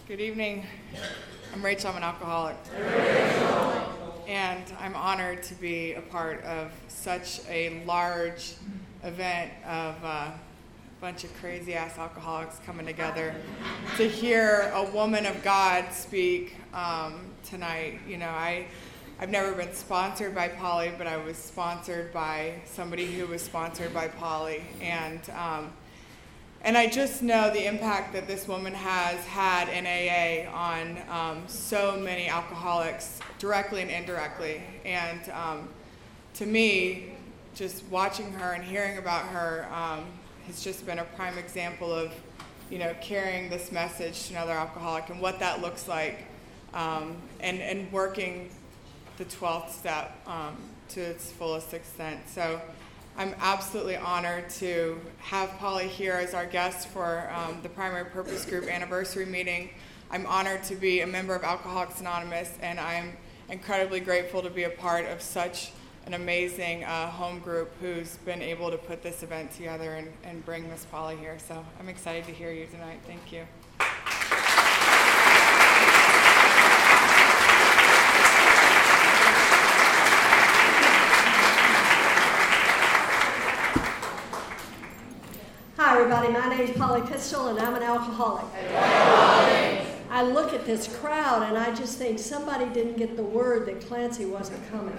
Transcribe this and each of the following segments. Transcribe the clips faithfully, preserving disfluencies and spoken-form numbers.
Good evening. I'm Rachel. I'm an alcoholic. And I'm honored to be a part of such a large event of uh, a bunch of crazy-ass alcoholics coming together to hear a woman of God speak um, tonight. You know, I, I've never been sponsored by Polly, but I was sponsored by somebody who was sponsored by Polly. And um, And I just know the impact that this woman has had in A A on um, so many alcoholics, directly and indirectly. And um, to me, just watching her and hearing about her um, has just been a prime example of, you know, carrying this message to another alcoholic and what that looks like, um, and, and working the twelfth step um, to its fullest extent. So I'm absolutely honored to have Polly here as our guest for um, the Primary Purpose Group anniversary meeting. I'm honored to be a member of Alcoholics Anonymous, and I'm incredibly grateful to be a part of such an amazing uh, home group who's been able to put this event together and, and bring Miss Polly here. So I'm excited to hear you tonight. Thank you. Hi everybody, my name is Polly Pistol and I'm an alcoholic. I look at this crowd and I just think somebody didn't get the word that Clancy wasn't coming.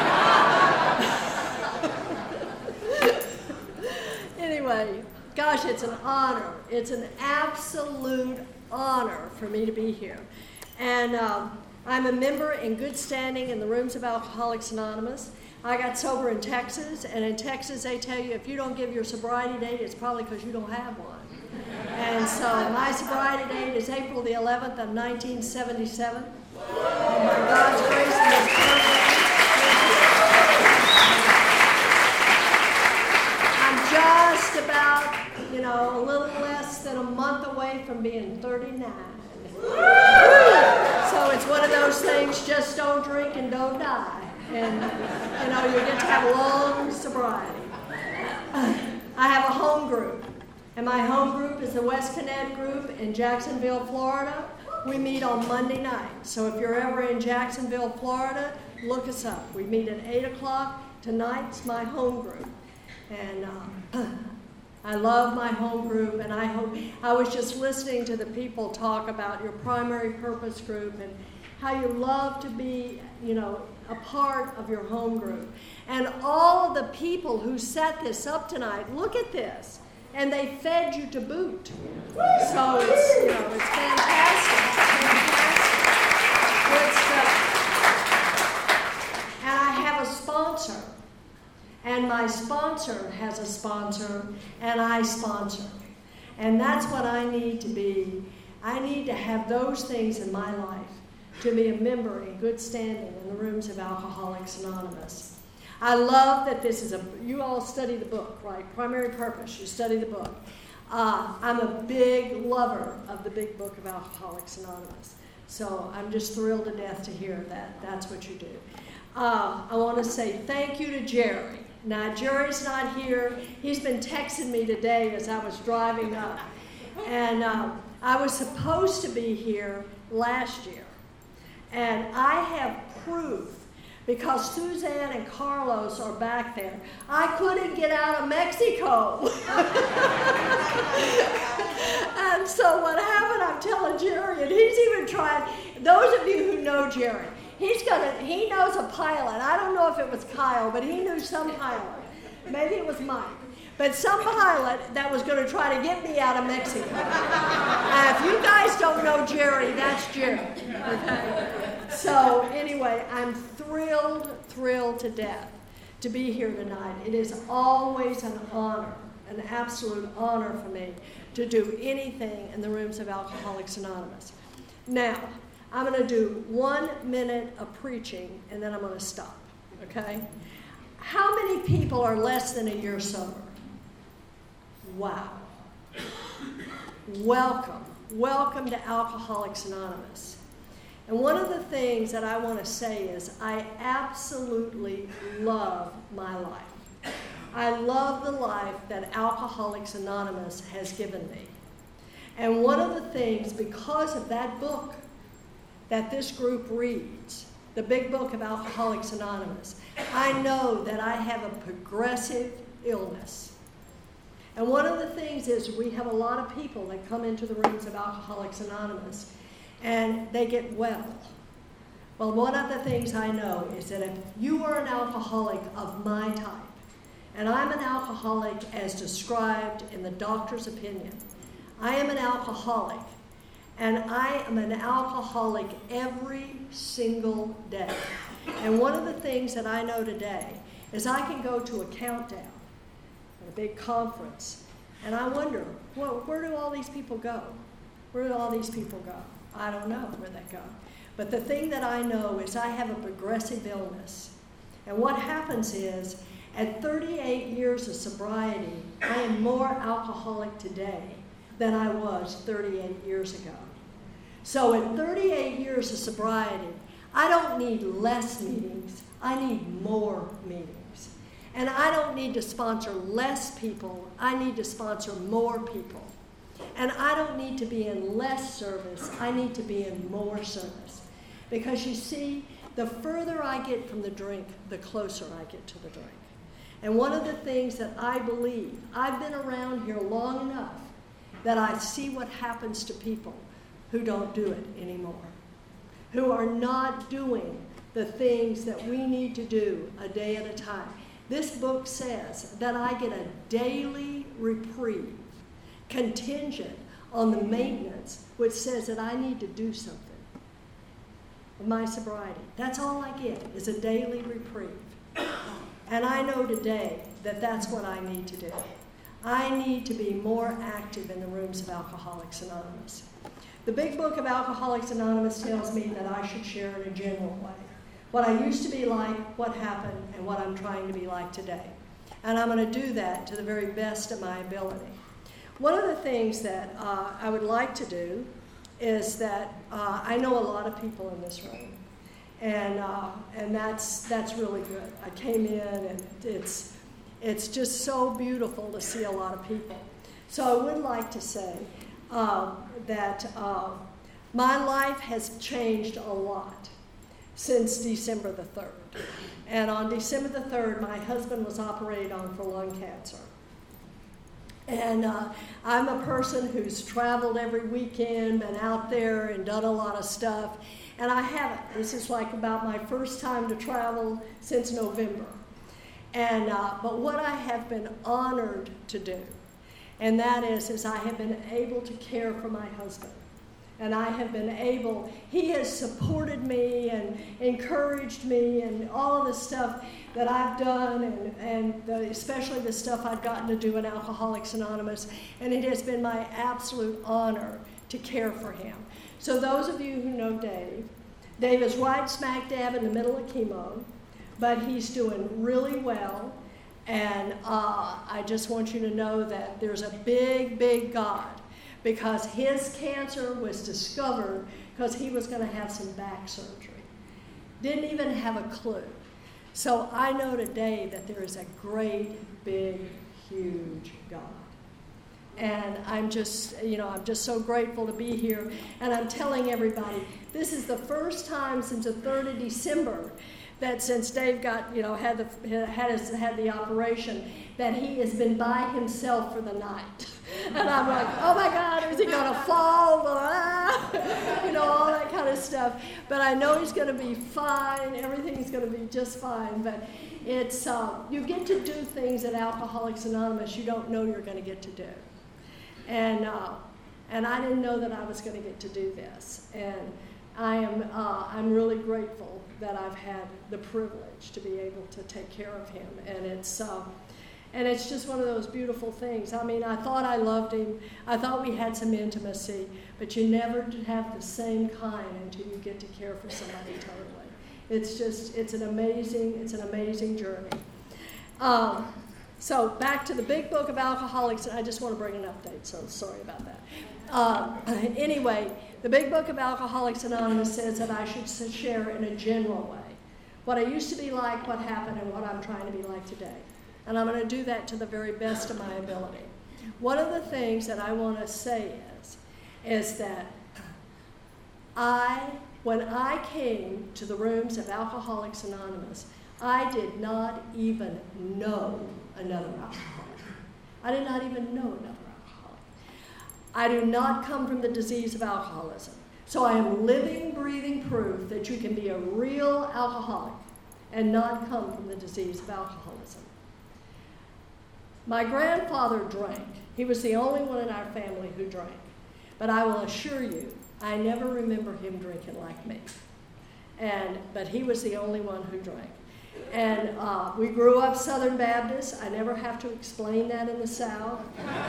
Anyway, gosh, it's an honor. It's an absolute honor for me to be here. And um, I'm a member in good standing in the rooms of Alcoholics Anonymous. I got sober in Texas, and in Texas they tell you if you don't give your sobriety date, it's probably because you don't have one. And so my sobriety date is April the eleventh of nineteen seventy-seven. And by God's grace and His providence, I'm just about, you know, a little less than a month away from being thirty-nine. So it's one of those things, just don't drink and don't die. And, you know, you get to have long sobriety. I have a home group, and my home group is the West Connect group in Jacksonville, Florida. We meet on Monday night. So if you're ever in Jacksonville, Florida, look us up. We meet at eight o'clock. Tonight's my home group. And um, I love my home group, and I hope, I was just listening to the people talk about your primary purpose group and how you love to be, you know, a part of your home group. And all of the people who set this up tonight, look at this. And they fed you to boot. So it's, you know, it's fantastic. It's fantastic. Good stuff. And I have a sponsor. And my sponsor has a sponsor, and I sponsor. And that's what I need to be. I need to have those things in my life to be a member in good standing in the rooms of Alcoholics Anonymous. I love that this is a, you all study the book, right? Primary Purpose, you study the book. Uh, I'm a big lover of the big book of Alcoholics Anonymous. So I'm just thrilled to death to hear that that's what you do. Uh, I want to say thank you to Jerry. Now, Jerry's not here. He's been texting me today as I was driving up. And uh, I was supposed to be here last year. And I have proof, because Suzanne and Carlos are back there. I couldn't get out of Mexico. And so what happened, I'm telling Jerry, and he's even trying, those of you who know Jerry, he's gonna, he knows a pilot. I don't know if it was Kyle, but he knew some pilot. Maybe it was Mike. But some pilot that was going to try to get me out of Mexico. Uh, if you guys don't know Jerry, that's Jerry. Okay? So anyway, I'm thrilled, thrilled to death to be here tonight. It is always an honor, an absolute honor for me to do anything in the rooms of Alcoholics Anonymous. Now, I'm going to do one minute of preaching, and then I'm going to stop. Okay? How many people are less than a year sober? Wow. Welcome. Welcome to Alcoholics Anonymous. And one of the things that I want to say is I absolutely love my life. I love the life that Alcoholics Anonymous has given me. And one of the things, because of that book that this group reads, the Big Book of Alcoholics Anonymous, I know that I have a progressive illness. And one of the things is we have a lot of people that come into the rooms of Alcoholics Anonymous and they get well. Well, one of the things I know is that if you are an alcoholic of my type, and I'm an alcoholic as described in the doctor's opinion, I am an alcoholic, and I am an alcoholic every single day. And one of the things that I know today is I can go to a countdown at a big conference, and I wonder, well, where do all these people go? Where do all these people go? I don't know where they go. But the thing that I know is I have a progressive illness. And what happens is, at thirty-eight years of sobriety, I am more alcoholic today than I was thirty-eight years ago. So at thirty-eight years of sobriety, I don't need less meetings, I need more meetings. And I don't need to sponsor less people, I need to sponsor more people. And I don't need to be in less service, I need to be in more service. Because you see, the further I get from the drink, the closer I get to the drink. And one of the things that I believe, I've been around here long enough that I see what happens to people who don't do it anymore, who are not doing the things that we need to do a day at a time. This book says that I get a daily reprieve contingent on the maintenance, which says that I need to do something with my sobriety. That's all I get, is a daily reprieve. And I know today that that's what I need to do. I need to be more active in the rooms of Alcoholics Anonymous. The Big Book of Alcoholics Anonymous tells me that I should share in a general way what I used to be like, what happened, and what I'm trying to be like today. And I'm going to do that to the very best of my ability. One of the things that uh, I would like to do is that uh, I know a lot of people in this room. And uh, and that's that's really good. I came in and it's it's just so beautiful to see a lot of people. So I would like to say uh, that uh, my life has changed a lot since December the third. And on December the third, my husband was operated on for lung cancer. And uh, I'm a person who's traveled every weekend, been out there and done a lot of stuff. And I haven't. This is like about my first time to travel since November. And uh, but what I have been honored to do, and that is, is I have been able to care for my husband. And I have been able, he has supported me and encouraged me and all of the stuff that I've done, and, and the, especially the stuff I've gotten to do in Alcoholics Anonymous. And it has been my absolute honor to care for him. So those of you who know Dave, Dave is right smack dab in the middle of chemo, but he's doing really well. And uh, I just want you to know that there's a big, big God, because his cancer was discovered because he was going to have some back surgery. Didn't even have a clue. So I know today that there is a great, big, huge God. And I'm just, you know, I'm just so grateful to be here. And I'm telling everybody, this is the first time since the third of December that since Dave got, you know, had the had his, had the operation, that he has been by himself for the night. And I'm like, oh my God, is he going to fall? You know, all that kind of stuff. But I know he's going to be fine. Everything's going to be just fine. But it's, uh, you get to do things at Alcoholics Anonymous you don't know you're going to get to do. And uh, and I didn't know that I was going to get to do this. And I am uh, I'm really grateful that I've had the privilege to be able to take care of him. And it's uh, and it's just one of those beautiful things. I mean, I thought I loved him. I thought we had some intimacy, but you never have the same kind until you get to care for somebody totally. It's just it's an amazing it's an amazing journey. Um, So back to the Big Book of Alcoholics. I just want to bring an update, so sorry about that. Um, anyway, the Big Book of Alcoholics Anonymous says that I should share in a general way what I used to be like, what happened, and what I'm trying to be like today. And I'm going to do that to the very best of my ability. One of the things that I want to say is, is that I, when I came to the rooms of Alcoholics Anonymous, I did not even know another alcoholic. I did not even know another alcoholic. I do not come from the disease of alcoholism. So I am living, breathing proof that you can be a real alcoholic and not come from the disease of alcoholism. My grandfather drank. He was the only one in our family who drank. But I will assure you, I never remember him drinking like me. And but he was the only one who drank. And uh, we grew up Southern Baptist. I never have to explain that in the South.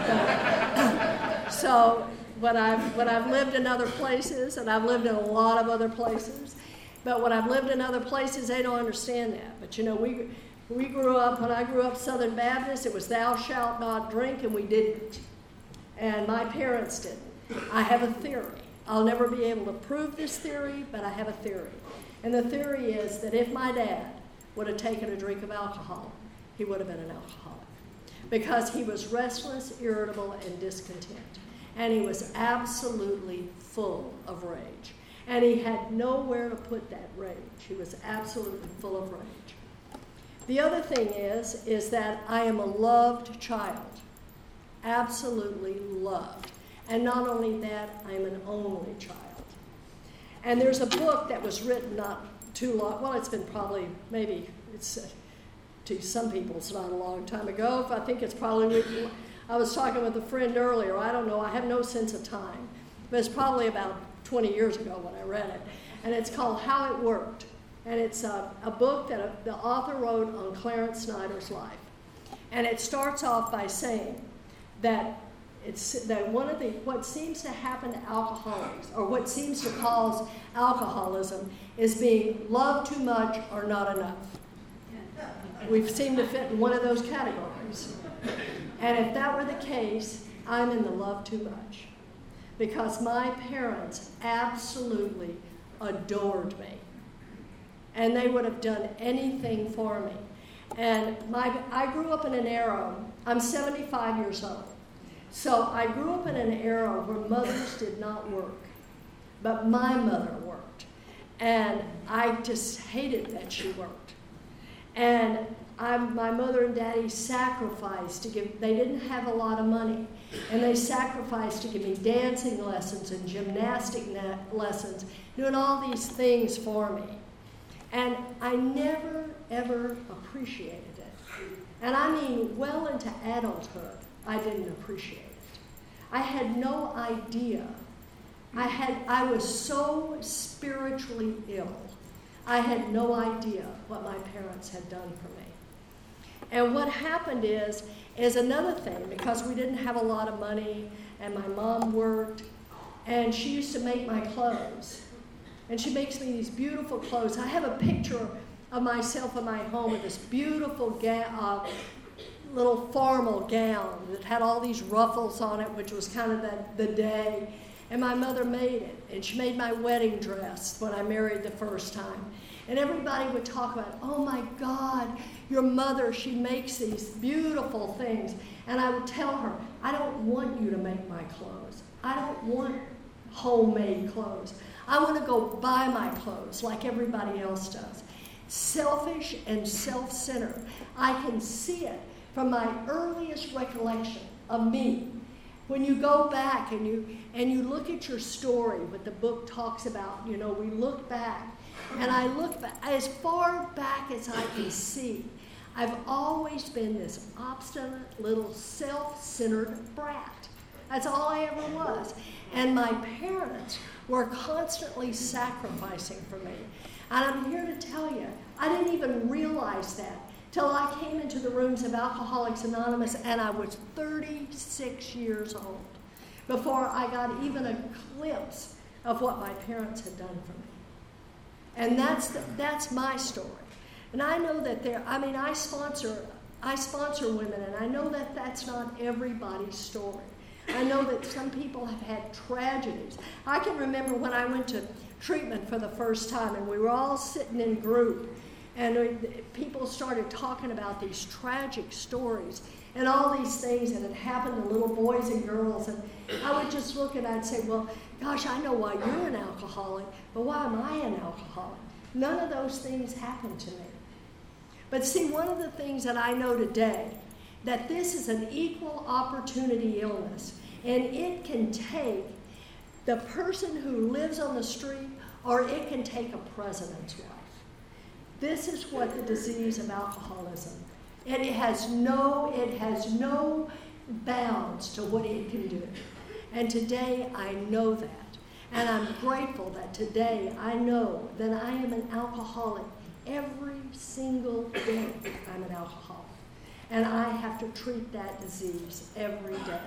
But, so when I've, when I've lived in other places, and I've lived in a lot of other places, but when I've lived in other places, they don't understand that. But you know, we we grew up, when I grew up Southern Baptist, it was thou shalt not drink, and we didn't. And my parents didn't. I have a theory. I'll never be able to prove this theory, but I have a theory. And the theory is that if my dad would have taken a drink of alcohol, he would have been an alcoholic. Because he was restless, irritable, and discontent. And he was absolutely full of rage. And he had nowhere to put that rage. He was absolutely full of rage. The other thing is, is that I am a loved child. Absolutely loved. And not only that, I'm an only child. And there's a book that was written not too long, well, it's been probably, maybe, it's uh, to some people it's not a long time ago. I think it's probably written, I was talking with a friend earlier, I don't know, I have no sense of time. But it's probably about twenty years ago when I read it. And it's called How It Worked. And it's a, a book that a, the author wrote on Clarence Snyder's life. And it starts off by saying that it's that one of the, what seems to happen to alcoholics, or what seems to cause alcoholism, is being loved too much or not enough. We seem to fit in one of those categories. And if that were the case, I'm in the love too much. Because my parents absolutely adored me. And they would have done anything for me. And my, I grew up in an era, I'm seventy-five years old. So I grew up in an era where mothers did not work. But my mother worked. And I just hated that she worked. And I, my mother and daddy sacrificed to give, they didn't have a lot of money. And they sacrificed to give me dancing lessons and gymnastic lessons, doing all these things for me. And I never, ever appreciated it. And I mean, well into adulthood, I didn't appreciate it. I had no idea. I had, I was so spiritually ill. I had no idea what my parents had done for me. And what happened is, is another thing, because we didn't have a lot of money, and my mom worked, and she used to make my clothes. And she makes me these beautiful clothes. I have a picture of myself in my home with this beautiful ga- uh, little formal gown that had all these ruffles on it, which was kind of the, the day. And my mother made it. And she made my wedding dress when I married the first time. And everybody would talk about, oh my God, your mother, she makes these beautiful things. And I would tell her, I don't want you to make my clothes. I don't want homemade clothes. I want to go buy my clothes like everybody else does. Selfish and self-centered. I can see it from my earliest recollection of me. When you go back and you and you look at your story, what the book talks about, you know, we look back, and I look back, as far back as I can see, I've always been this obstinate little self-centered brat. That's all I ever was. And my parents were constantly sacrificing for me. And I'm here to tell you, I didn't even realize that till I came into the rooms of Alcoholics Anonymous, and I was thirty-six years old before I got even a glimpse of what my parents had done for me. And that's the, that's my story. And I know that there, I mean, I sponsor, I sponsor women, and I know that that's not everybody's story. I know that some people have had tragedies. I can remember when I went to treatment for the first time, and we were all sitting in group, And people started talking about these tragic stories and all these things that had happened to little boys and girls. And I would just look and I'd say, well, gosh, I know why you're an alcoholic, but why am I an alcoholic? None of those things happened to me. But see, one of the things that I know today, that this is an equal opportunity illness, and it can take the person who lives on the street, or it can take a president's wife. This is what the disease of alcoholism. And it has no, it has no bounds to what it can do. And today I know that. And I'm grateful that today I know that I am an alcoholic. Every single day I'm an alcoholic. And I have to treat that disease every day.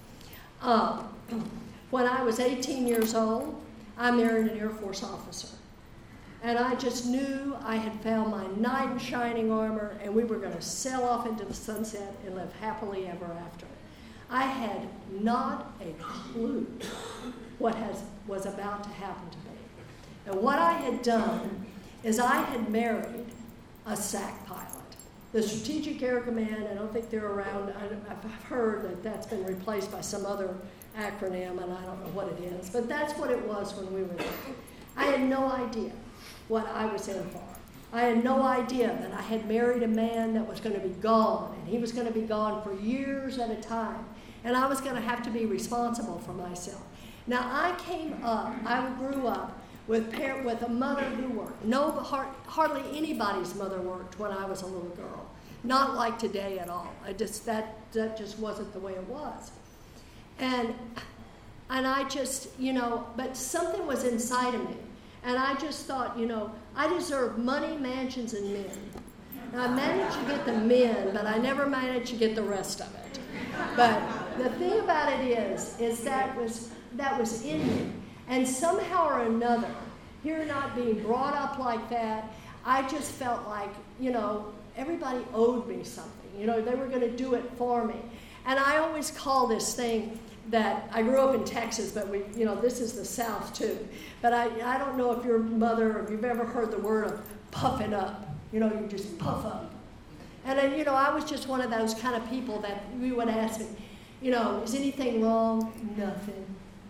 Um, when I was eighteen years old, I married an Air Force officer. And I just knew I had found my knight in shining armor, and we were going to sail off into the sunset and live happily ever after. I had not a clue what has, was about to happen to me. And what I had done is I had married a S A C pilot. The Strategic Air Command, I don't think they're around. I've heard that that's been replaced by some other acronym, and I don't know what it is. But that's what it was when we were there. I had no idea what I was in for. I had no idea that I had married a man that was going to be gone, and he was going to be gone for years at a time, and I was going to have to be responsible for myself. Now, I came up, I grew up with par- with a mother who worked. No, har- hardly anybody's mother worked when I was a little girl. Not like today at all. I just that that just wasn't the way it was. And and I just, you know, but something was inside of me. And I just thought, you know, I deserve money, mansions, and men. And I managed to get the men, but I never managed to get the rest of it. But the thing about it is, is that was that was in me. And somehow or another, here not being brought up like that, I just felt like, you know, everybody owed me something. You know, they were going to do it for me. And I always call this thing that I grew up in Texas, but we, you know, this is the South too. But I, I don't know if your mother, or if you've ever heard the word of puffing up. You know, you just puff up. And then, you know, I was just one of those kind of people that you would ask me, you know, is anything wrong? Nothing.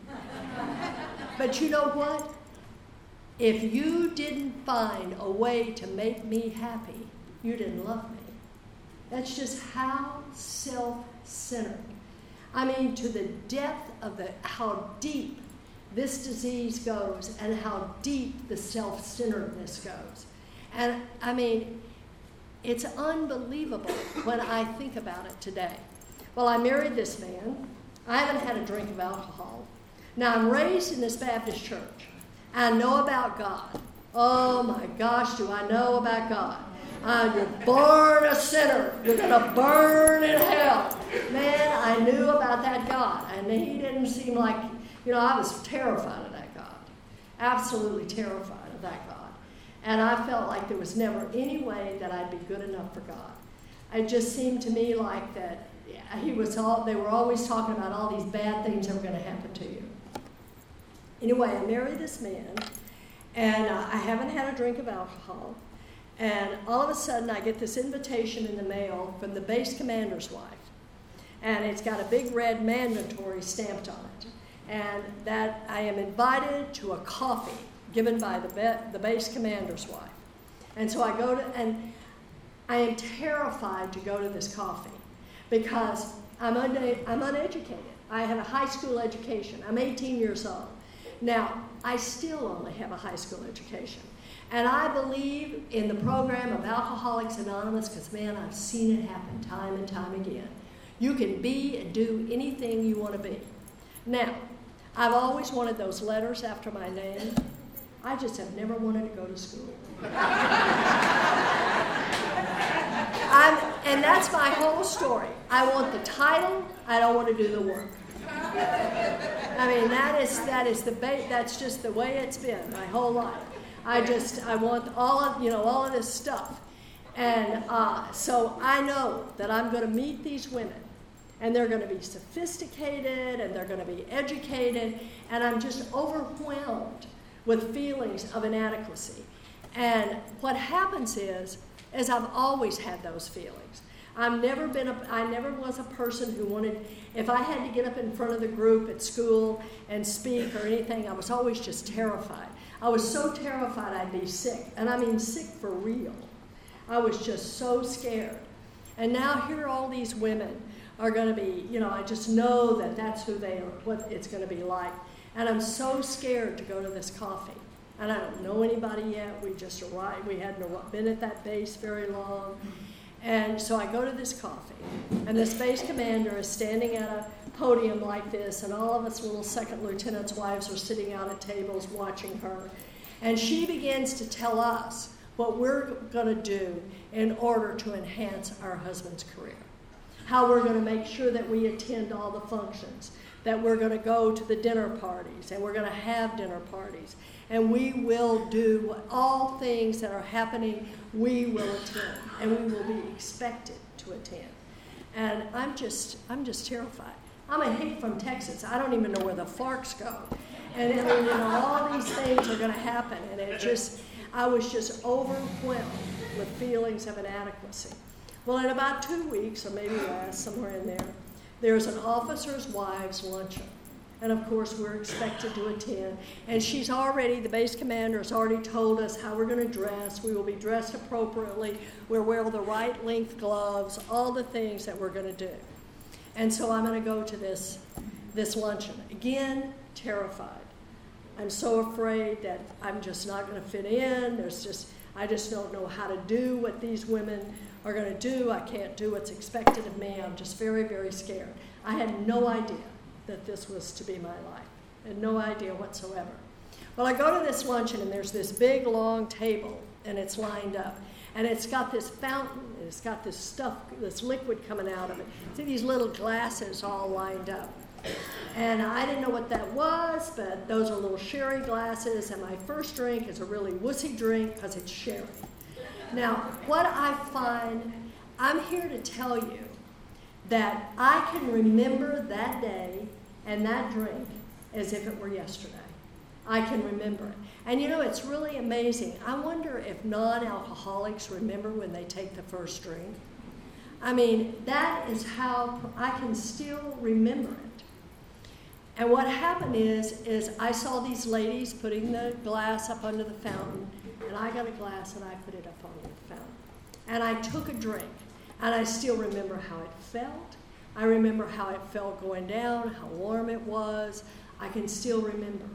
But you know what? If you didn't find a way to make me happy, you didn't love me. That's just how self-centered. I mean, to the depth of the how deep this disease goes and how deep the self-centeredness goes. And I mean, it's unbelievable when I think about it today. Well, I married this man. I haven't had a drink of alcohol. Now, I'm raised in this Baptist church. I know about God. Oh my gosh, do I know about God. Uh, you're born a sinner. You're going to burn in hell. Man, I knew about that God. And he didn't seem like, you know, I was terrified of that God. Absolutely terrified of that God. And I felt like there was never any way that I'd be good enough for God. It just seemed to me like that yeah, he was all, they were always talking about all these bad things that were going to happen to you. Anyway, I married this man, and uh, I haven't had a drink of alcohol. And all of a sudden, I get this invitation in the mail from the base commander's wife. And it's got a big red mandatory stamped on it. And that I am invited to a coffee given by the, be- the base commander's wife. And so I go to, and I am terrified to go to this coffee because I'm, un- I'm uneducated. I have a high school education. I'm eighteen years old. Now, I still only have a high school education. And I believe in the program of Alcoholics Anonymous because, man, I've seen it happen time and time again. You can be and do anything you want to be. Now, I've always wanted those letters after my name. I just have never wanted to go to school. I'm, and that's my whole story. I want the title. I don't want to do the work. I mean, that is that is the ba- that's just the way it's been my whole life. I just I want all of you know all of this stuff, and uh, so I know that I'm going to meet these women, and they're going to be sophisticated and they're going to be educated, and I'm just overwhelmed with feelings of inadequacy. And what happens is, is I've always had those feelings. I've never been a, I never was a person who wanted, if I had to get up in front of the group at school and speak or anything, I was always just terrified. I was so terrified I'd be sick, and I mean sick for real. I was just so scared. And now here all these women are going to be, you know, I just know that that's who they are, what it's going to be like. And I'm so scared to go to this coffee. And I don't know anybody yet. We just arrived. We hadn't been at that base very long. And so I go to this coffee. And this base commander is standing at a podium like this, and all of us little second lieutenants' wives are sitting out at tables watching her. And she begins to tell us what we're going to do in order to enhance our husband's career. How we're going to make sure that we attend all the functions, that we're going to go to the dinner parties, and we're going to have dinner parties. And we will do what, all things that are happening, we will attend, and we will be expected to attend. And I'm just, I'm just terrified. I'm a hick from Texas. I don't even know where the Farks go. And I mean, you know, all these things are going to happen, and it just, I was just overwhelmed with feelings of inadequacy. Well, in about two weeks, or maybe less, somewhere in there, there's an officer's wives luncheon. And of course, we're expected to attend. And she's already, the base commander has already told us how we're going to dress. We will be dressed appropriately. We'll wear the right length gloves, all the things that we're going to do. And so I'm going to go to this, this luncheon. Again, terrified. I'm so afraid that I'm just not going to fit in. There's just, I just don't know how to do what these women are going to do. I can't do what's expected of me. I'm just very, very scared. I had no idea that this was to be my life. I had no idea whatsoever. Well, I go to this luncheon, and there's this big, long table, and it's lined up. And it's got this fountain, and it's got this stuff, this liquid coming out of it. See these little glasses all lined up. And I didn't know what that was, but those are little sherry glasses, and my first drink is a really wussy drink because it's sherry. Now, what I find, I'm here to tell you that I can remember that day and that drink as if it were yesterday. I can remember it. And you know, it's really amazing. I wonder if non-alcoholics remember when they take the first drink. I mean, that is how I can still remember it. And what happened is, is I saw these ladies putting the glass up under the fountain, and I got a glass and I put it up under the fountain. And I took a drink, and I still remember how it felt. I remember how it felt going down, how warm it was. I can still remember.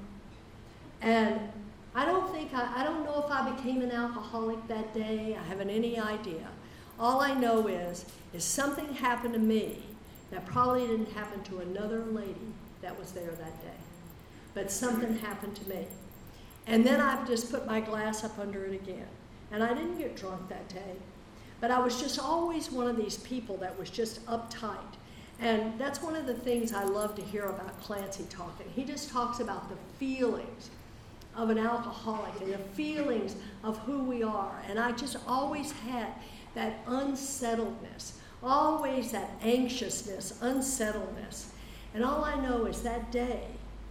And I don't think, I, I don't know if I became an alcoholic that day. I haven't any idea. All I know is, is something happened to me that probably didn't happen to another lady that was there that day. But something happened to me. And then I just put my glass up under it again. And I didn't get drunk that day. But I was just always one of these people that was just uptight. And that's one of the things I love to hear about Clancy talking. He just talks about the feelings of an alcoholic and the feelings of who we are. And I just always had that unsettledness, always that anxiousness, unsettledness. And all I know is that day,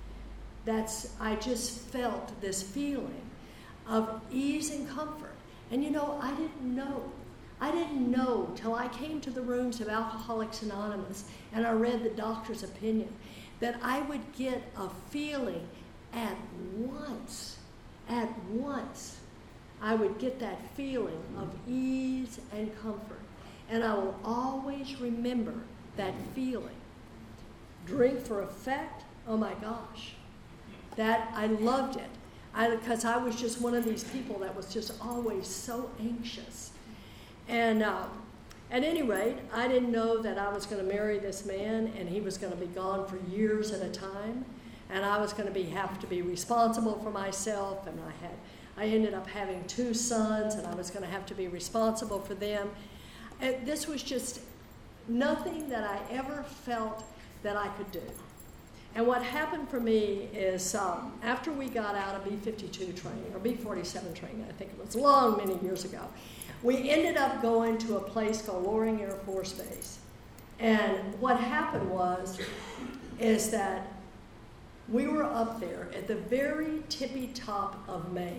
that's I just felt this feeling of ease and comfort. And you know, I didn't know. I didn't know till I came to the rooms of Alcoholics Anonymous and I read the doctor's opinion that I would get a feeling at once, at once, I would get that feeling of ease and comfort. And I will always remember that feeling. Drink for effect, oh my gosh. That, I loved it. Because I, I was just one of these people that was just always so anxious. And um, at any rate, I didn't know that I was going to marry this man and he was going to be gone for years at a time. And I was going to be have to be responsible for myself. And I had, I ended up having two sons, and I was going to have to be responsible for them. And this was just nothing that I ever felt that I could do. And what happened for me is um, after we got out of B fifty-two training, or B forty-seven training, I think it was long, many years ago, we ended up going to a place called Loring Air Force Base. And what happened was, is that we were up there at the very tippy top of Maine.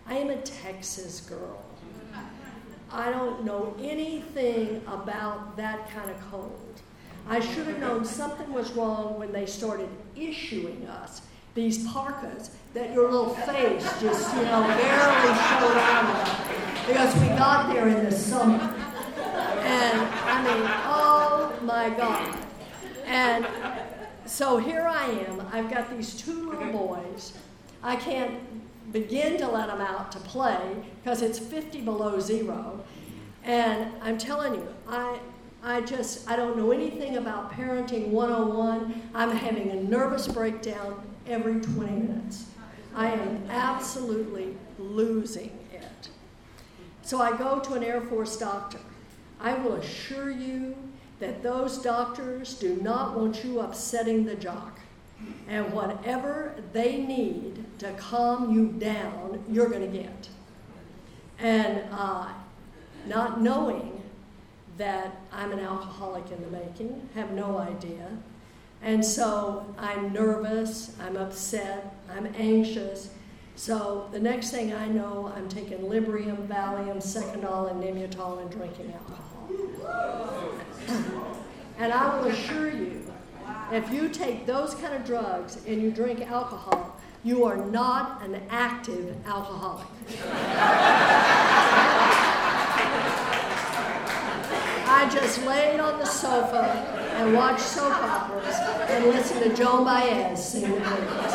I am a Texas girl. I don't know anything about that kind of cold. I should have known something was wrong when they started issuing us these parkas that your little face just, you know, barely showed on, because we got there in the summer. And I mean, oh my God. And so here I am. I've got these two little boys. I can't begin to let them out to play because it's fifty below zero. And I'm telling you, I I just, I don't know anything about parenting one oh one. I'm having a nervous breakdown every twenty minutes. I am absolutely losing it. So I go to an Air Force doctor. I will assure you that those doctors do not want you upsetting the jock. And whatever they need to calm you down, you're going to get. And uh, not knowing that I'm an alcoholic in the making, have no idea. And so I'm nervous, I'm upset, I'm anxious. So the next thing I know, I'm taking Librium, Valium, Secondol, and Nimutol and drinking alcohol. And I will assure you, if you take those kind of drugs and you drink alcohol, you are not an active alcoholic. I just laid on the sofa and watched soap operas and listened to Joan Baez sing the blues.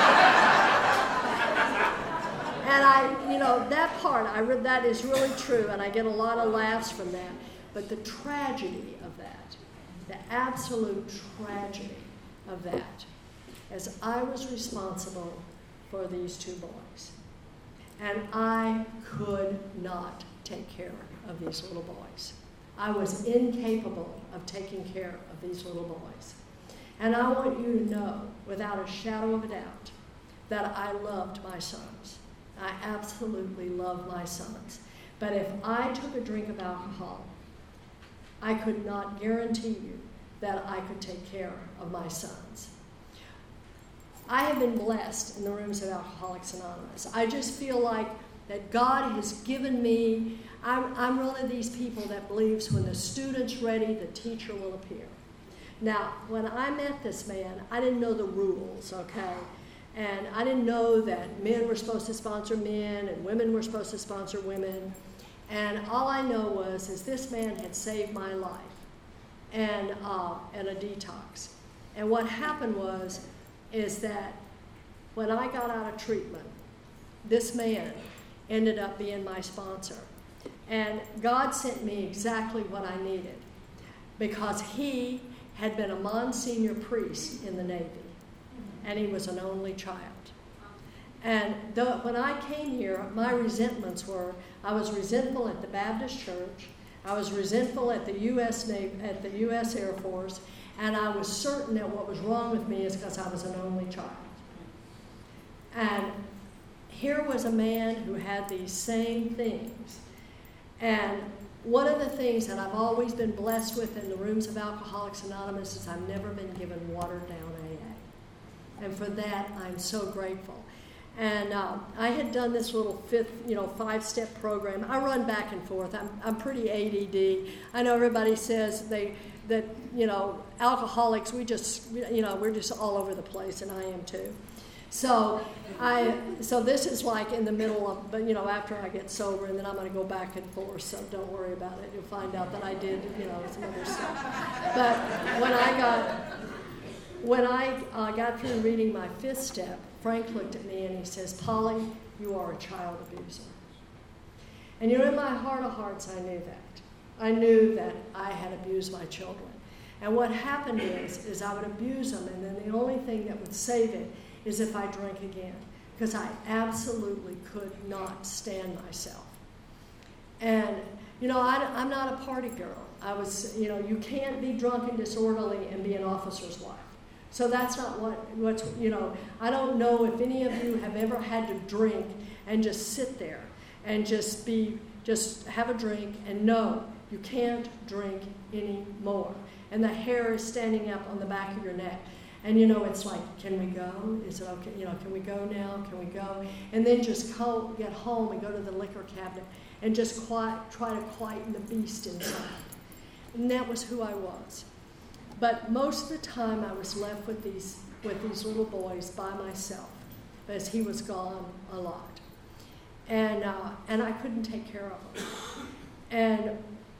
And I, you know, that part, I read that is really true, and I get a lot of laughs from that. But the tragedy of that, the absolute tragedy of that, as I was responsible for these two boys, and I could not take care of these little boys. I was incapable of taking care of these little boys. And I want you to know, without a shadow of a doubt, that I loved my sons. I absolutely love my sons. But if I took a drink of alcohol, I could not guarantee you that I could take care of my sons. I have been blessed in the rooms of Alcoholics Anonymous. I just feel like that God has given me, I'm, I'm one of these people that believes when the student's ready, the teacher will appear. Now, when I met this man, I didn't know the rules, okay? And I didn't know that men were supposed to sponsor men and women were supposed to sponsor women. And all I know was is this man had saved my life and, uh, and a detox. And what happened was is that when I got out of treatment, this man ended up being my sponsor. And God sent me exactly what I needed because he had been a Monsignor priest in the Navy, and he was an only child. And the, when I came here, my resentments were, I was resentful at the Baptist Church, I was resentful at the U S Navy, at the U S Air Force, and I was certain that what was wrong with me is because I was an only child. And here was a man who had these same things. And one of the things that I've always been blessed with in the rooms of Alcoholics Anonymous is I've never been given watered down A A. And for that, I'm so grateful. And uh, I had done this little fifth, you know, five-step program. I run back and forth. I'm I'm pretty A D D. I know everybody says they that, you know, alcoholics, we just, you know, we're just all over the place, and I am too. So I, so this is like in the middle of, but you know, after I get sober, and then I'm going to go back and forth. So don't worry about it. You'll find out that I did, you know, some other stuff. But when I got, when I uh, got through reading my fifth step, Frank looked at me and he says, "Polly, you are a child abuser." And you know, in my heart of hearts, I knew that. I knew that I had abused my children. And what happened is, is I would abuse them, and then the only thing that would save it is if I drank again, because I absolutely could not stand myself. And, you know, I, I'm not a party girl. I was, you know, you can't be drunk and disorderly and be an officer's wife. So that's not what, what's, you know, I don't know if any of you have ever had to drink and just sit there and just be, just have a drink and know you can't drink anymore. And the hair is standing up on the back of your neck. And, you know, it's like, can we go? Is it okay? You know, can we go now? Can we go? And then just go, get home and go to the liquor cabinet and just quiet, try to quieten the beast inside. And that was who I was. But most of the time I was left with these, with these little boys by myself, as he was gone a lot. And, uh, and I couldn't take care of them. And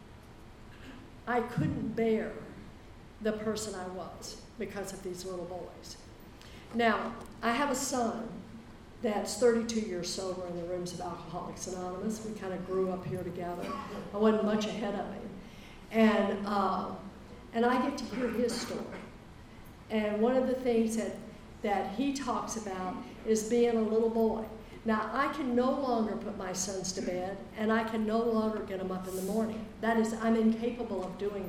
I couldn't bear the person I was because of these little boys. Now, I have a son that's thirty-two years sober in the rooms of Alcoholics Anonymous. We kind of grew up here together. I wasn't much ahead of him. And, uh, and I get to hear his story. And one of the things that, that he talks about is being a little boy. Now, I can no longer put my sons to bed, and I can no longer get them up in the morning. That is, I'm incapable of doing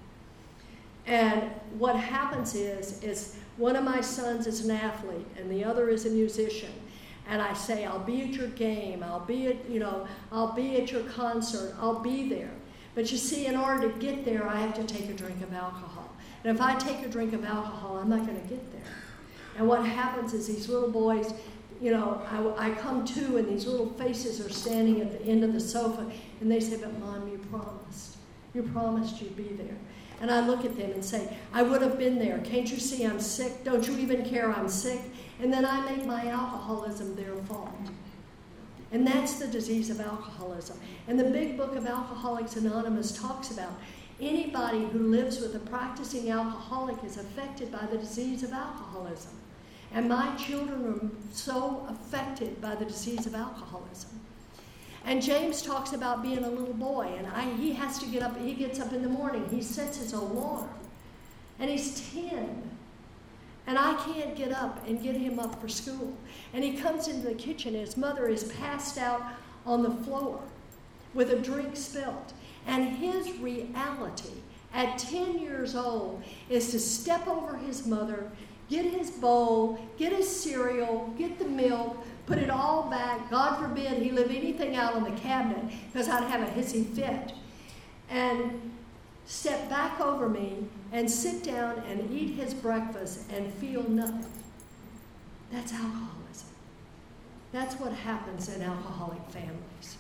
that. And what happens is, is one of my sons is an athlete, and the other is a musician. And I say, I'll be at your game, I'll be at, you know, I'll be at your concert, I'll be there. But you see, in order to get there, I have to take a drink of alcohol. And if I take a drink of alcohol, I'm not going to get there. And what happens is these little boys, you know, I, I come to, and these little faces are standing at the end of the sofa, and they say, but Mom, you promised. You promised you'd be there. And I look at them and say, I would have been there. Can't you see I'm sick? Don't you even care I'm sick? And then I make my alcoholism their fault. And that's the disease of alcoholism. And the big book of Alcoholics Anonymous talks about anybody who lives with a practicing alcoholic is affected by the disease of alcoholism. And my children are so affected by the disease of alcoholism. And James talks about being a little boy, and I, he has to get up, he gets up in the morning, he sets his alarm, and he's ten. And I can't get up and get him up for school. And he comes into the kitchen, and his mother is passed out on the floor with a drink spilled. And his reality at ten years old is to step over his mother, get his bowl, get his cereal, get the milk, put it all back. God forbid he leave anything out on the cabinet because I'd have a hissy fit. And step back over me and sit down and eat his breakfast and feel nothing. That's alcoholism. That's what happens in alcoholic families.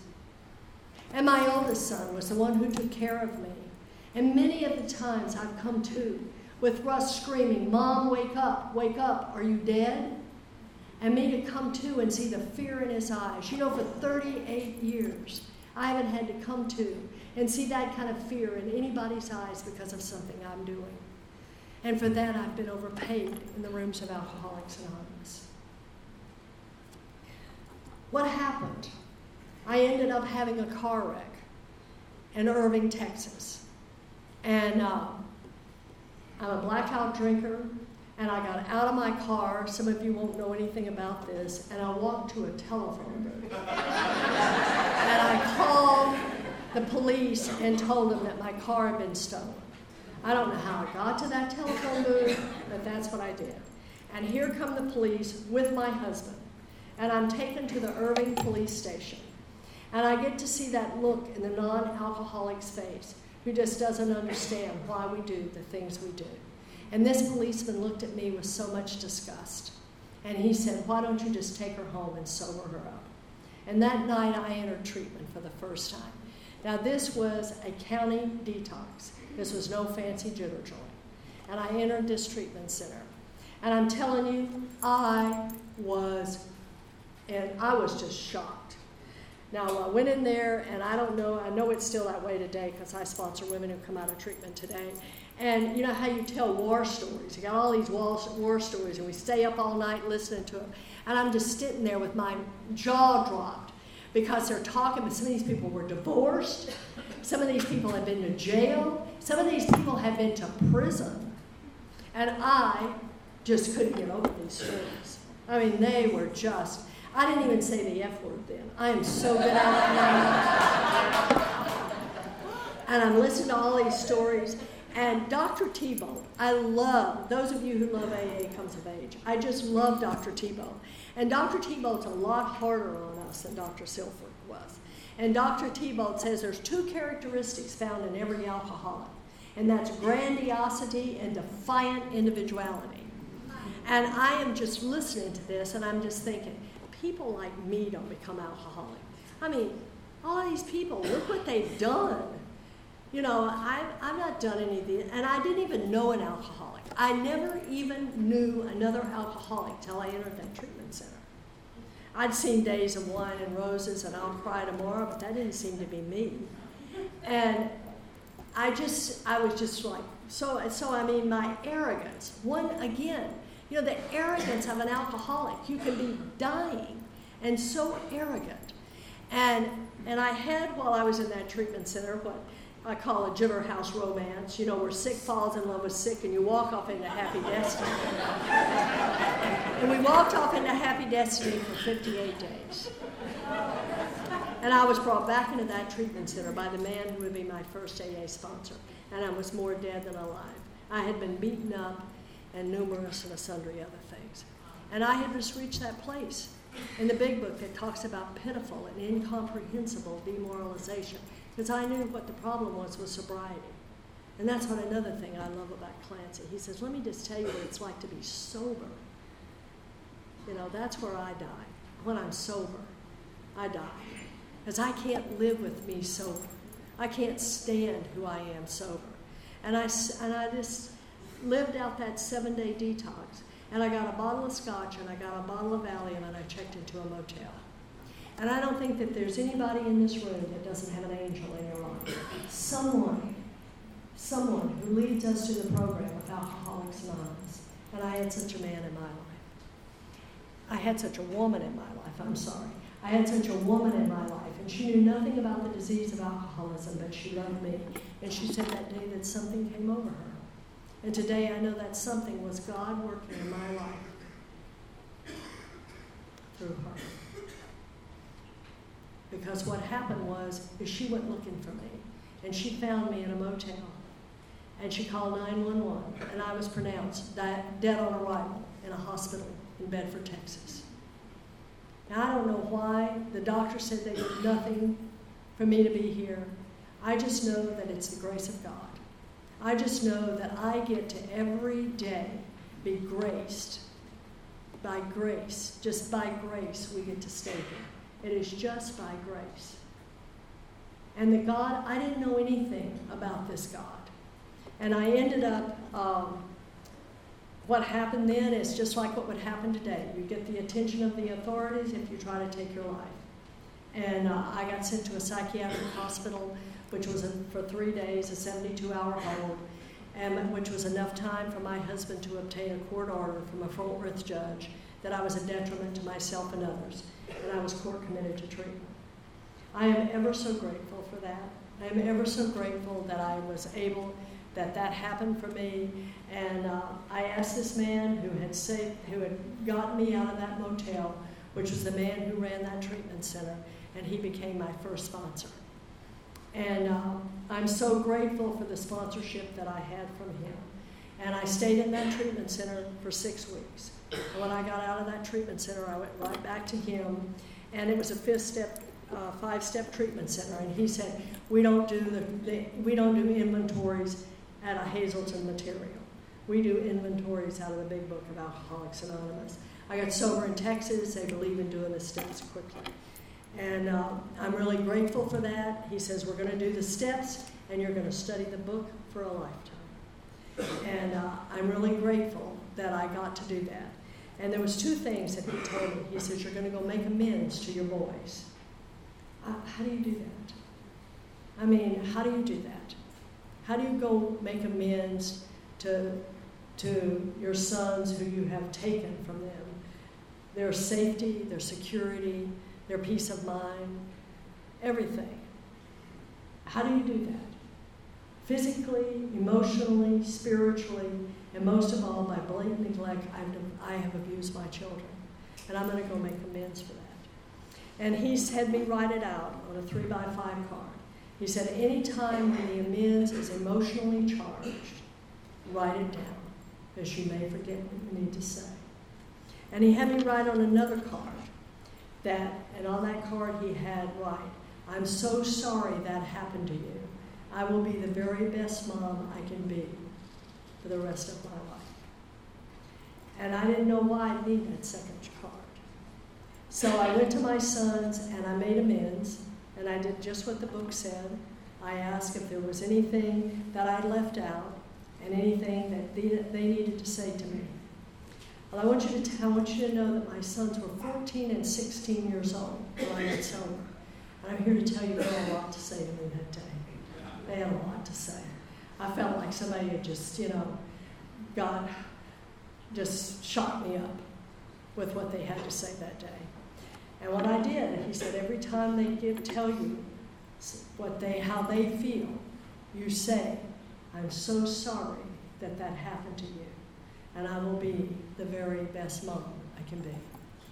And my oldest son was the one who took care of me. And many of the times I've come to with Russ screaming, Mom, wake up, wake up, are you dead? And me to come to and see the fear in his eyes. You know, for thirty-eight years, I haven't had to come to and see that kind of fear in anybody's eyes because of something I'm doing. And for that, I've been overpaid in the rooms of Alcoholics Anonymous. What happened? I ended up having a car wreck in Irving, Texas. And uh, I'm a blackout drinker, and I got out of my car. Some of you won't know anything about this, and I walked to a telephone booth. And I called the police and told them that my car had been stolen. I don't know how I got to that telephone booth, but that's what I did. And here come the police with my husband, and I'm taken to the Irving police station. And I get to see that look in the non-alcoholic's face who just doesn't understand why we do the things we do. And this policeman looked at me with so much disgust. And he said, why don't you just take her home and sober her up? And that night I entered treatment for the first time. Now this was a county detox. This was no fancy jitter joint. And I entered this treatment center. And I'm telling you, I was, and I was just shocked. Now, I went in there, and I don't know, I know it's still that way today because I sponsor women who come out of treatment today. And you know how you tell war stories. You got all these war stories, and we stay up all night listening to them. And I'm just sitting there with my jaw dropped because they're talking, but some of these people were divorced. Some of these people had been to jail. Some of these people had been to prison. And I just couldn't get over these stories. I mean, they were just... I didn't even say the F word then. I am so good at it. And I'm listening to all these stories. And Doctor Tebow, I love, those of you who love A A Comes of Age, I just love Doctor Tebow. And Doctor Tebow's a lot harder on us than Doctor Silford was. And Doctor Tebow says there's two characteristics found in every alcoholic, and that's grandiosity and defiant individuality. And I am just listening to this, and I'm just thinking, people like me don't become alcoholic. I mean, all these people, look what they've done. You know, I, I've not done any of these, and I didn't even know an alcoholic. I never even knew another alcoholic till I entered that treatment center. I'd seen Days of Wine and Roses and I'll Cry Tomorrow, but that didn't seem to be me. And I just, I was just like, so, so I mean, my arrogance, one, again, you know, the arrogance of an alcoholic. You can be dying and so arrogant. And, and I had, while I was in that treatment center, what I call a jitter house romance, you know, where sick falls in love with sick and you walk off into happy destiny. And we walked off into happy destiny for fifty-eight days. And I was brought back into that treatment center by the man who would be my first A A sponsor. And I was more dead than alive. I had been beaten up and numerous and sundry other things. And I had just reached that place in the big book that talks about pitiful and incomprehensible demoralization. Because I knew what the problem was with sobriety. And that's what another thing I love about Clancy. He says, let me just tell you what it's like to be sober. You know, that's where I die. When I'm sober, I die. Because I can't live with me sober. I can't stand who I am sober. And I, and I just lived out that seven-day detox. And I got a bottle of scotch and I got a bottle of Valium and I checked into a motel. And I don't think that there's anybody in this room that doesn't have an angel in your life. Someone, someone who leads us to the program of Alcoholics Anonymous. And I had such a man in my life. I had such a woman in my life, I'm sorry. I had such a woman in my life, and she knew nothing about the disease of alcoholism, but she loved me. And she said that day that something came over her. And today I know that something was God working in my life through her. Because what happened was, is she went looking for me, and she found me in a motel, and she called nine one one, and I was pronounced di- dead on arrival in a hospital in Bedford, Texas. Now, I don't know why. The doctor said they did nothing for me to be here. I just know that it's the grace of God. I just know that I get to every day be graced by grace. Just by grace we get to stay here. It is just by grace. And the God, I didn't know anything about this God. And I ended up, um, what happened then is just like what would happen today. You get the attention of the authorities if you try to take your life. And uh, I got sent to a psychiatric hospital, which was a, for three days, a seventy-two hour hold, and which was enough time for my husband to obtain a court order from a Fort Worth judge that I was a detriment to myself and others, and I was court committed to treatment. I am ever so grateful for that. I am ever so grateful that I was able, that that happened for me. And uh, I asked this man who had saved, who had gotten me out of that motel, which was the man who ran that treatment center, and he became my first sponsor. And uh, I'm so grateful for the sponsorship that I had from him. And I stayed in that treatment center for six weeks. And when I got out of that treatment center, I went right back to him, and it was a fifth-step, uh, five-step treatment center. And he said, "We don't do the, the we don't do inventories at a Hazelton material. We do inventories out of the Big Book of Alcoholics Anonymous." I got sober in Texas. They believe in doing the steps quickly, and uh, I'm really grateful for that. He says, "We're going to do the steps, and you're going to study the book for a lifetime." And uh, I'm really grateful that I got to do that. And there was two things that he told me. He says, "You're going to go make amends to your boys." Uh, how do you do that? I mean, how do you do that? How do you go make amends to, to your sons who you have taken from them? Their safety, their security, their peace of mind, everything. How do you do that? Physically, emotionally, spiritually, and most of all, by blatant neglect, I've, I have abused my children. And I'm going to go make amends for that. And he had me write it out on a three by five card. He said, any time when the amends is emotionally charged, write it down, because you may forget what you need to say. And he had me write on another card that, and on that card he had write, "I'm so sorry that happened to you. I will be the very best mom I can be for the rest of my life." And I didn't know why I'd need that second card. So I went to my sons and I made amends, and I did just what the book said. I asked if there was anything that I left out and anything that they, they needed to say to me. Well, I want you to tell, I want you to know that my sons were fourteen and sixteen years old when I got sober. And I'm here to tell you they had a lot to say to me that day. They had a lot to say. I felt like somebody had just, you know, God just shot me up with what they had to say that day. And what I did, he said, every time they give, tell you what they, how they feel, you say, I'm so sorry that that happened to you, and I will be the very best mom I can be.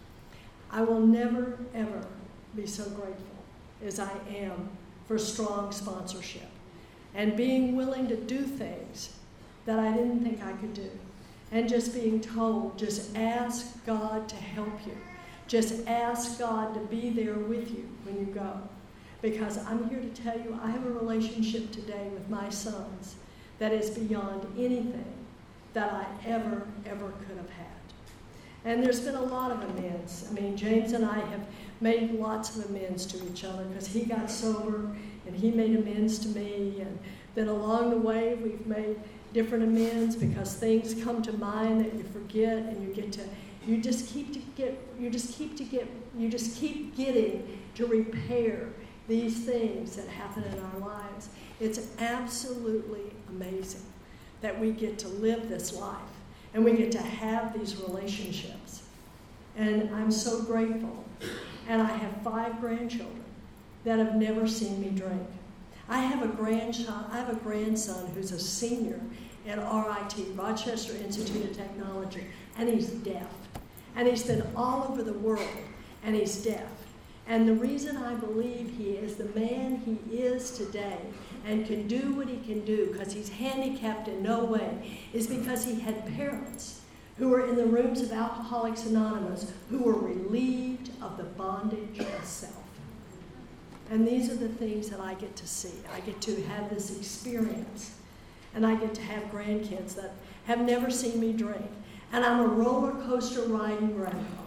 I will never, ever be so grateful as I am for strong sponsorship and being willing to do things that I didn't think I could do, and just being told, just ask God to help you. Just ask God to be there with you when you go. Because I'm here to tell you, I have a relationship today with my sons that is beyond anything that I ever, ever could have had. And there's been a lot of amends. I mean, James and I have made lots of amends to each other because he got sober and he made amends to me. And then along the way, we've made different amends because things come to mind that you forget, and you get to, you just keep to get, you just keep to get, you just keep getting to repair these things that happen in our lives. It's absolutely amazing that we get to live this life and we get to have these relationships. And I'm so grateful. And I have five grandchildren that have never seen me drink. I have a grandchild, I have a grandson who's a senior at R I T, Rochester Institute of Technology, and he's deaf. And he's been all over the world, and he's deaf. And the reason I believe he is the man he is today and can do what he can do because he's handicapped in no way is because he had parents who were in the rooms of Alcoholics Anonymous who were relieved of the bondage of self. And these are the things that I get to see. I get to have this experience. And I get to have grandkids that have never seen me drink. And I'm a roller coaster riding grandpa.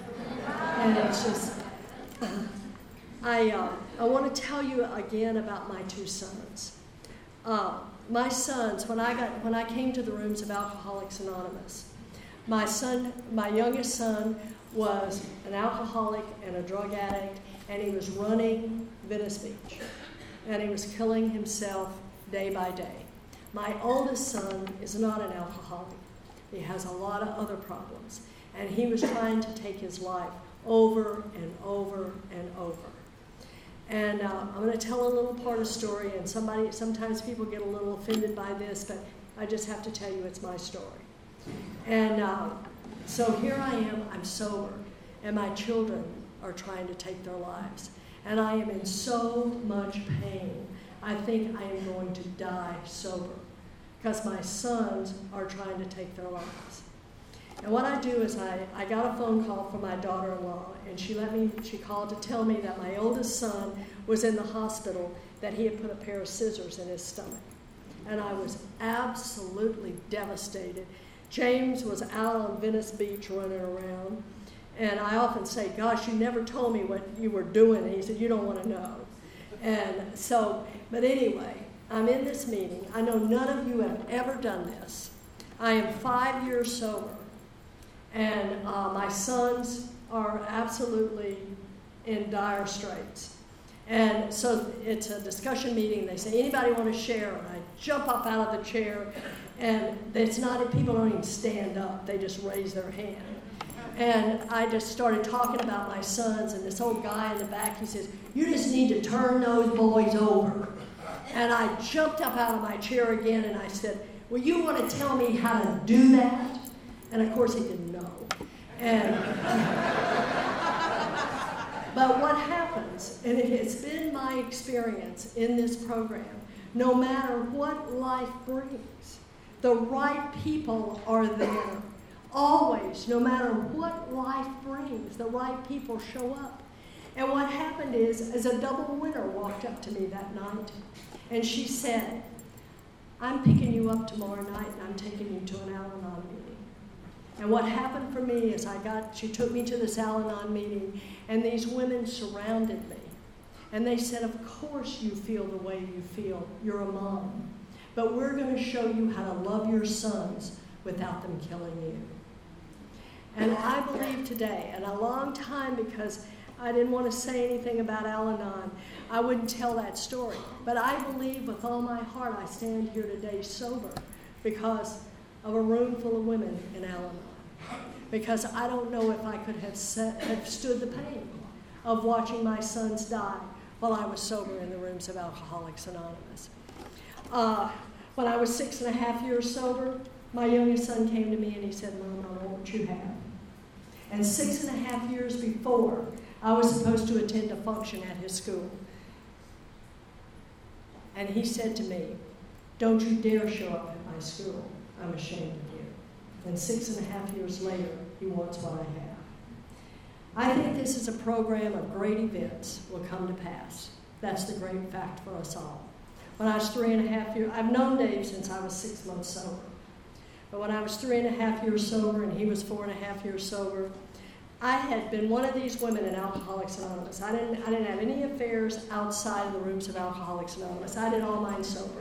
And it's just, I, uh, I want to tell you again about my two sons. Uh, my sons, when I got when I came to the rooms of Alcoholics Anonymous, my son, my youngest son, was an alcoholic and a drug addict, and he was running Venice Beach, and he was killing himself day by day. My oldest son is not an alcoholic. He has a lot of other problems, and he was trying to take his life over and over and over. And uh, I'm going to tell a little part of the story, and somebody, sometimes people get a little offended by this, but I just have to tell you it's my story. And uh, so here I am, I'm sober, and my children are trying to take their lives. And I am in so much pain. I think I am going to die sober because my sons are trying to take their lives. And what I do is I, I got a phone call from my daughter-in-law, and she let me, she called to tell me that my oldest son was in the hospital, that he had put a pair of scissors in his stomach. And I was absolutely devastated. James was out on Venice Beach running around, and I often say, gosh, you never told me what you were doing. And he said, you don't want to know. And so, but anyway, I'm in this meeting. I know none of you have ever done this. I am five years sober. And uh, my sons are absolutely in dire straits. And so it's a discussion meeting. They say, anybody want to share? And I jump up out of the chair. And it's not, people don't even stand up. They just raise their hand. And I just started talking about my sons. And this old guy in the back, he says, you just need to turn those boys over. And I jumped up out of my chair again. And I said, well, you want to tell me how to do that? And of course he didn't know. And but what happens, and it's been my experience in this program, no matter what life brings, the right people are there. Always, no matter what life brings, the right people show up. And what happened is, is a double winner walked up to me that night, and she said, I'm picking you up tomorrow night, and I'm taking you to an Al-Anon meeting. And what happened for me is I got, she took me to this Al-Anon meeting, and these women surrounded me. And they said, of course you feel the way you feel. You're a mom. But we're going to show you how to love your sons without them killing you. And I believe today, and a long time, because I didn't want to say anything about Al-Anon, I wouldn't tell that story. But I believe with all my heart I stand here today sober because of a room full of women in Al-Anon. Because I don't know if I could have, set, have stood the pain of watching my sons die while I was sober in the rooms of Alcoholics Anonymous. Uh, when I was six and a half years sober, my youngest son came to me and he said, Mom, I know what you have. And six and a half years before, I was supposed to attend a function at his school. And he said to me, don't you dare show up at my school. I'm ashamed of you. And six and a half years later, he wants what I have. I think this is a program of great events will come to pass. That's the great fact for us all. When I was three and a half years, I've known Dave since I was six months sober. But when I was three and a half years sober and he was four and a half years sober, I had been one of these women in Alcoholics Anonymous. I didn't, I didn't have any affairs outside of the rooms of Alcoholics Anonymous. I did all mine sober.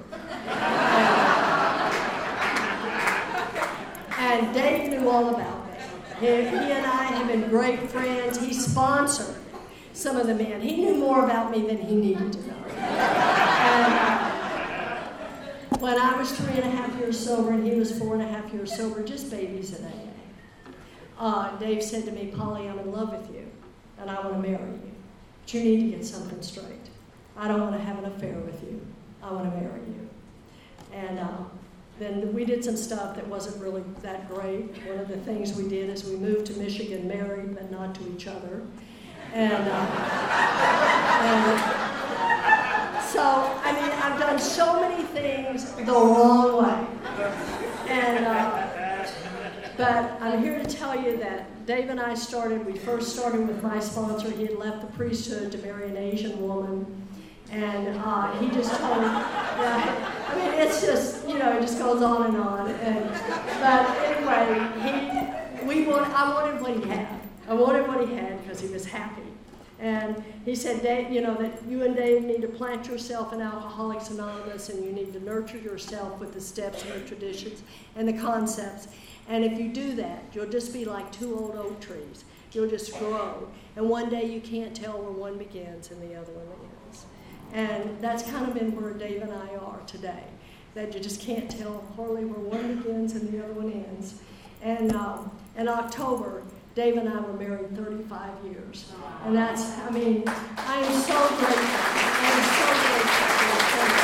And Dave knew all about it. He, he and I have been great friends. He sponsored some of the men. He knew more about me than he needed to know. And when I was three and a half years sober and he was four and a half years sober, just babies in A A, uh, Dave said to me, Polly, I'm in love with you, and I want to marry you. But you need to get something straight. I don't want to have an affair with you. I want to marry you. And uh, then we did some stuff that wasn't really that great. One of the things we did is we moved to Michigan married, but not to each other. And, uh, and so, I mean, I've done so many things the wrong way. And, uh, but I'm here to tell you that Dave and I started, we first started with my sponsor. He had left the priesthood to marry an Asian woman. And uh, he just told me, yeah, I mean, it's just, you know, it just goes on and on. And, but anyway, he, we want, I wanted what he had. I wanted what he had because he was happy. And he said, Dave, you know, that you and Dave need to plant yourself in Alcoholics Anonymous, and you need to nurture yourself with the steps and the traditions and the concepts. And if you do that, you'll just be like two old oak trees. You'll just grow. And one day you can't tell where one begins and the other one ends. And that's kind of been where Dave and I are today, that you just can't tell hardly where one begins and the other one ends. And um, in October, Dave and I were married thirty-five years. And that's, I mean, I am so grateful. I am so grateful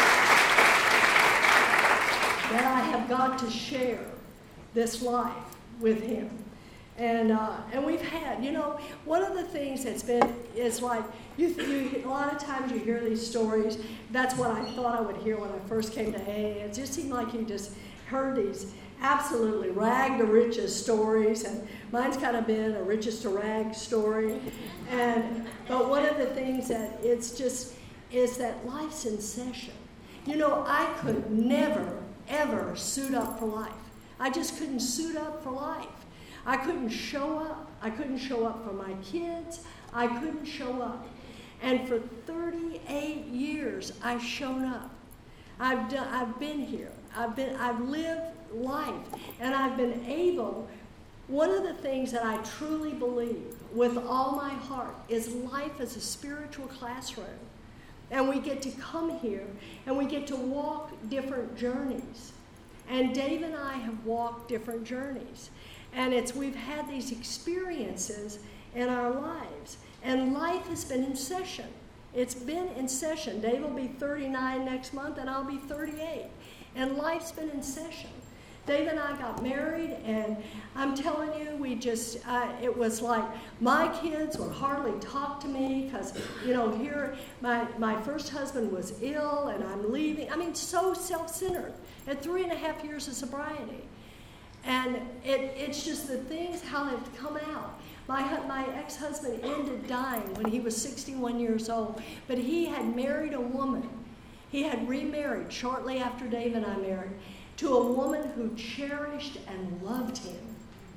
that I have got to share this life with him. And uh, and we've had, you know, one of the things that's been is like, you, you a lot of times you hear these stories. That's what I thought I would hear when I first came to A A. It just seemed like you just heard these absolutely rag to riches stories, and mine's kind of been a riches to rag story. And but one of the things that it's just is that life's in session. You know, I could never, ever suit up for life. I just couldn't suit up for life. I couldn't show up. I couldn't show up for my kids. I couldn't show up. And for thirty-eight years, I've shown up. I've done, I've been here. I've been, I've lived life, and I've been able. One of the things that I truly believe with all my heart is life is a spiritual classroom, and we get to come here and we get to walk different journeys. And Dave and I have walked different journeys. And it's we've had these experiences in our lives. And life has been in session. It's been in session. Dave will be thirty-nine next month, and I'll be thirty-eight. And life's been in session. Dave and I got married, and I'm telling you, we just, uh, it was like my kids would hardly talk to me because, you know, here my, my first husband was ill, and I'm leaving. I mean, so self-centered at three and a half years of sobriety. And it, it's just the things, how they've come out. My, my ex-husband ended dying when he was sixty-one years old, but he had married a woman. He had remarried shortly after Dave and I married to a woman who cherished and loved him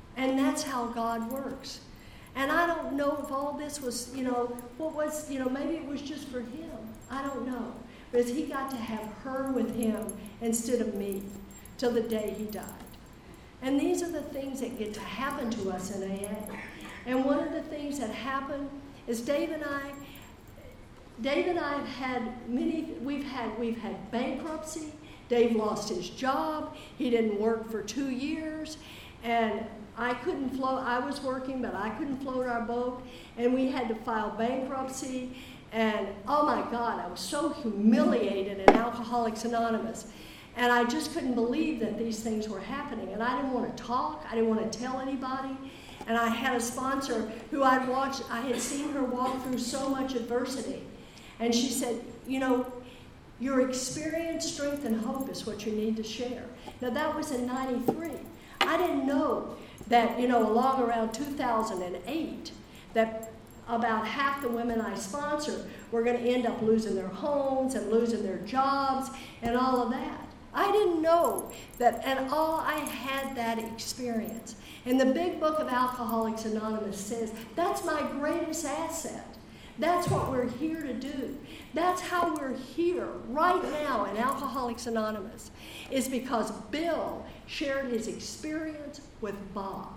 And that's how God works. And I don't know if all this was, you know, what was, you know, maybe it was just for him. I don't know. But he got to have her with him instead of me till the day he died. And these are the things that get to happen to us in A A. And one of the things that happened is Dave and I, Dave and I have had many, we've had, we've had bankruptcy. Dave lost his job. He didn't work for two years. And I couldn't float, I was working, but I couldn't float our boat. And we had to file bankruptcy. And oh my God, I was so humiliated in Alcoholics Anonymous. And I just couldn't believe that these things were happening. And I didn't want to talk. I didn't want to tell anybody. And I had a sponsor who I'd watched, I had seen her walk through so much adversity. And she said, you know, your experience, strength, and hope is what you need to share. Now that was in ninety-three. I didn't know that, you know, along around two thousand eight, that about half the women I sponsored were going to end up losing their homes and losing their jobs and all of that. I didn't know that, and all I had that experience. And the big book of Alcoholics Anonymous says, that's my greatest asset. That's what we're here to do. That's how we're here right now in Alcoholics Anonymous, is because Bill shared his experience with Bob.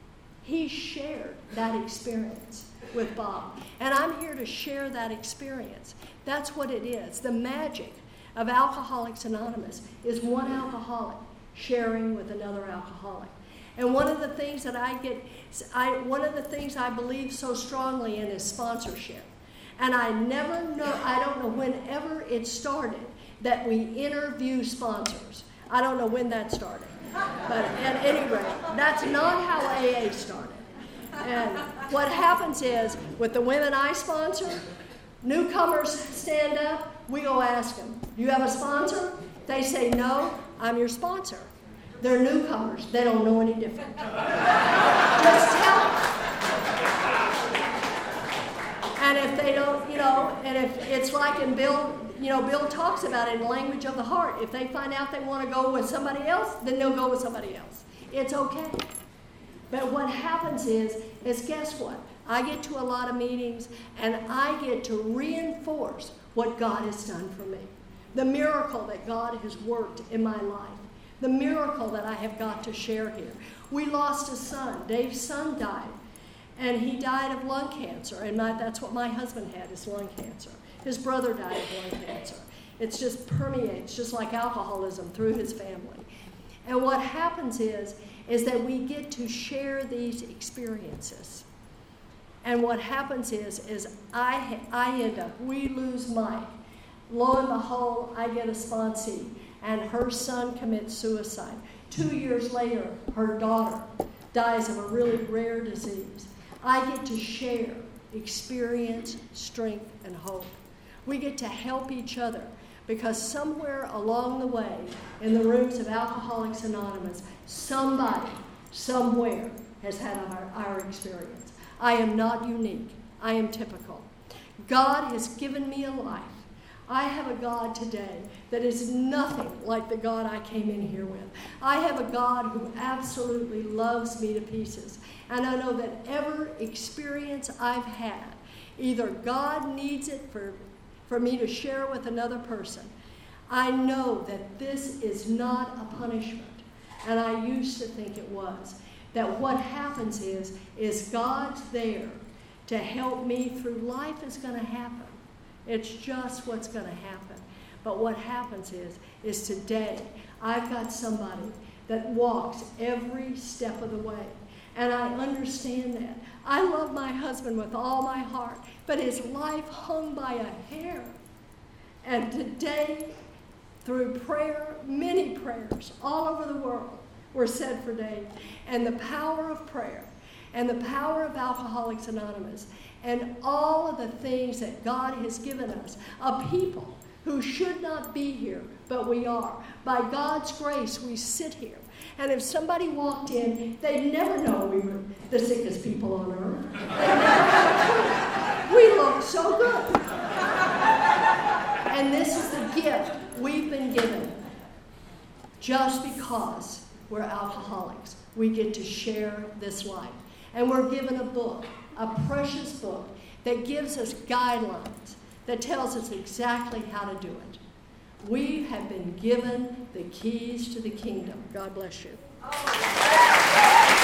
He shared that experience with Bob. And I'm here to share that experience. That's what it is. The magic of Alcoholics Anonymous is one alcoholic sharing with another alcoholic. And one of the things that I get, I, one of the things I believe so strongly in is sponsorship. And I never know, I don't know whenever it started that we interview sponsors. I don't know when that started. But at any rate, that's not how A A started. And what happens is, with the women I sponsor, newcomers stand up, we go ask them, do you have a sponsor? They say, no, I'm your sponsor. They're newcomers. They don't know any different. Just tell them. And if they don't, you know, and if it's like in Bill, you know, Bill talks about it in language of the heart. If they find out they want to go with somebody else, then they'll go with somebody else. It's okay. But what happens is, is guess what? I get to a lot of meetings, and I get to reinforce what God has done for me. The miracle that God has worked in my life. The miracle that I have got to share here. We lost a son. Dave's son died. And he died of lung cancer. And my, that's what my husband had, is lung cancer. His brother died of lung cancer. It just permeates, just like alcoholism, through his family. And what happens is, is that we get to share these experiences. And what happens is, is I, I end up, we lose Mike. Lo and behold, I get a sponsee, and her son commits suicide. Two years later, her daughter dies of a really rare disease. I get to share experience, strength, and hope. We get to help each other, because somewhere along the way, in the rooms of Alcoholics Anonymous, somebody, somewhere, has had our, our experience. I am not unique. I am typical. God has given me a life. I have a God today that is nothing like the God I came in here with. I have a God who absolutely loves me to pieces. And I know that every experience I've had, either God needs it for, for me to share with another person. I know that this is not a punishment. And I used to think it was. That what happens is, is God's there to help me through life is going to happen. It's just what's going to happen. But what happens is, is today, I've got somebody that walks every step of the way. And I understand that. I love my husband with all my heart, but his life hung by a hair. And today, through prayer, many prayers all over the world were said for Dave. And the power of prayer and the power of Alcoholics Anonymous and all of the things that God has given us, a people who should not be here, but we are. By God's grace, we sit here. And if somebody walked in, they'd never know we were the sickest people on earth. They'd never have a clue. We look so good. And this is the gift we've been given just because we're alcoholics. We get to share this life. And we're given a book, a precious book, that gives us guidelines, that tells us exactly how to do it. We have been given the keys to the kingdom. God bless you.